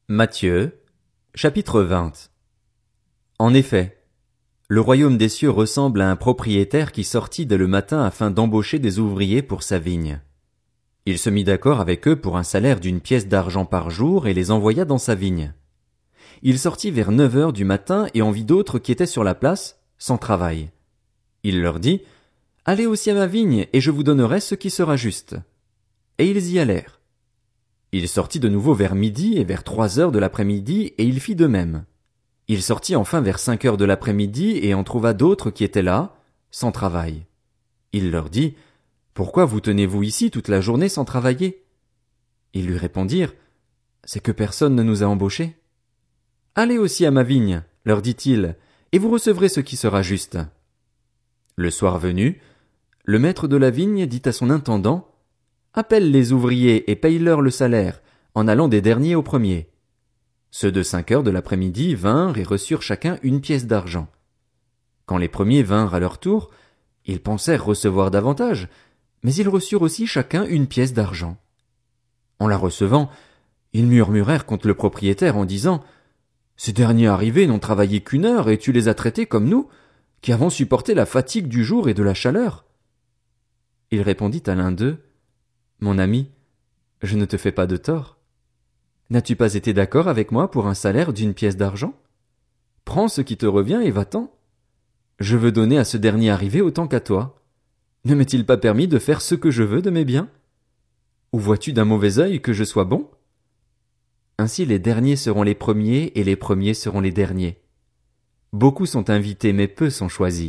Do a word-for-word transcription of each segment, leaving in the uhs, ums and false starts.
Matthieu, chapitre vingt. En effet, le royaume des cieux ressemble à un propriétaire qui sortit dès le matin afin d'embaucher des ouvriers pour sa vigne. Il se mit d'accord avec eux pour un salaire d'une pièce d'argent par jour et les envoya dans sa vigne. Il sortit vers neuf heures du matin et en vit d'autres qui étaient sur la place, sans travail. Il leur dit, « Allez aussi à ma vigne et je vous donnerai ce qui sera juste. » Et ils y allèrent. Il sortit de nouveau vers midi et vers trois heures de l'après-midi, et il fit de même. Il sortit enfin vers cinq heures de l'après-midi, et en trouva d'autres qui étaient là, sans travail. Il leur dit, « Pourquoi vous tenez-vous ici toute la journée sans travailler ?» Ils lui répondirent, « C'est que personne ne nous a embauchés. »« Allez aussi à ma vigne, leur dit-il, et vous recevrez ce qui sera juste. » Le soir venu, le maître de la vigne dit à son intendant, Appelle les ouvriers et paye-leur le salaire, en allant des derniers aux premiers. Ceux de cinq heures de l'après-midi vinrent et reçurent chacun une pièce d'argent. Quand les premiers vinrent à leur tour, ils pensèrent recevoir davantage, mais ils reçurent aussi chacun une pièce d'argent. En la recevant, ils murmurèrent contre le propriétaire en disant, Ces derniers arrivés n'ont travaillé qu'une heure et tu les as traités comme nous, qui avons supporté la fatigue du jour et de la chaleur. Il répondit à l'un d'eux, Mon ami, je ne te fais pas de tort. N'as-tu pas été d'accord avec moi pour un salaire d'une pièce d'argent? Prends ce qui te revient et va-t'en. Je veux donner à ce dernier arrivé autant qu'à toi. Ne m'est-il pas permis de faire ce que je veux de mes biens? Ou vois-tu d'un mauvais œil que je sois bon? Ainsi les derniers seront les premiers et les premiers seront les derniers. Beaucoup sont invités mais peu sont choisis.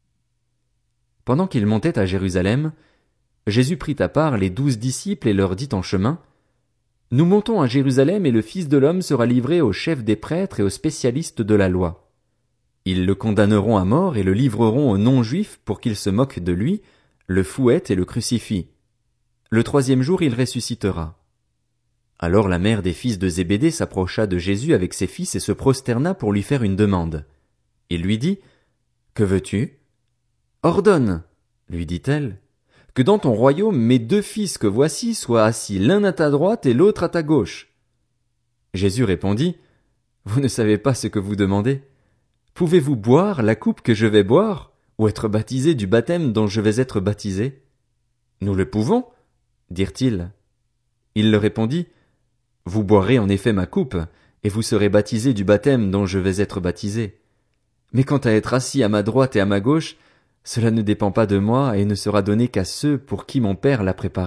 Pendant qu'il montait à Jérusalem, Jésus prit à part les douze disciples et leur dit en chemin, « Nous montons à Jérusalem et le Fils de l'homme sera livré aux chefs des prêtres et aux spécialistes de la loi. Ils le condamneront à mort et le livreront aux non-juifs pour qu'ils se moquent de lui, le fouettent et le crucifient. Le troisième jour il ressuscitera. » Alors la mère des fils de Zébédée s'approcha de Jésus avec ses fils et se prosterna pour lui faire une demande. Il lui dit, « Que veux-tu? »« Ordonne, lui dit-elle, que dans ton royaume mes deux fils que voici soient assis l'un à ta droite et l'autre à ta gauche. » Jésus répondit, « Vous ne savez pas ce que vous demandez. Pouvez-vous boire la coupe que je vais boire, ou être baptisé du baptême dont je vais être baptisé? » Nous le pouvons, dirent-ils. Il leur répondit, « Vous boirez en effet ma coupe, et vous serez baptisés du baptême dont je vais être baptisé. Mais quant à être assis à ma droite et à ma gauche, cela ne dépend pas de moi et ne sera donné qu'à ceux pour qui mon Père l'a préparé. »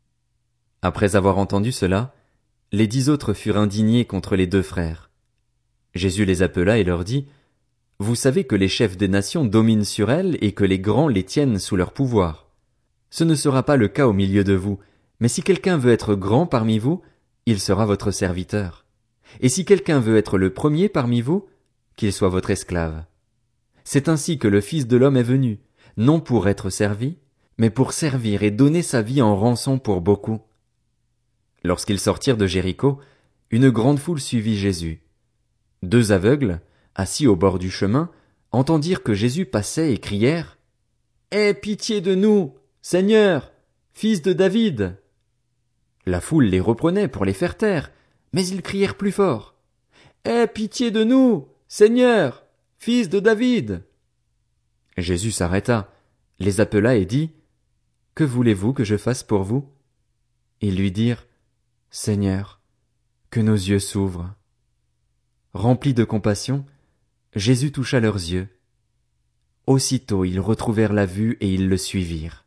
Après avoir entendu cela, les dix autres furent indignés contre les deux frères. Jésus les appela et leur dit, « Vous savez que les chefs des nations dominent sur elles et que les grands les tiennent sous leur pouvoir. Ce ne sera pas le cas au milieu de vous, mais si quelqu'un veut être grand parmi vous, il sera votre serviteur. Et si quelqu'un veut être le premier parmi vous, qu'il soit votre esclave. C'est ainsi que le Fils de l'homme est venu, non pour être servi, mais pour servir et donner sa vie en rançon pour beaucoup. » Lorsqu'ils sortirent de Jéricho, une grande foule suivit Jésus. Deux aveugles, assis au bord du chemin, entendirent que Jésus passait et crièrent, « Aie pitié de nous, Seigneur, fils de David !» La foule les reprenait pour les faire taire, mais ils crièrent plus fort, « Aie pitié de nous, Seigneur, fils de David !» Jésus s'arrêta, les appela et dit, « Que voulez-vous que je fasse pour vous ?» Ils lui dirent, « Seigneur, que nos yeux s'ouvrent. » Rempli de compassion, Jésus toucha leurs yeux. Aussitôt ils retrouvèrent la vue et ils le suivirent.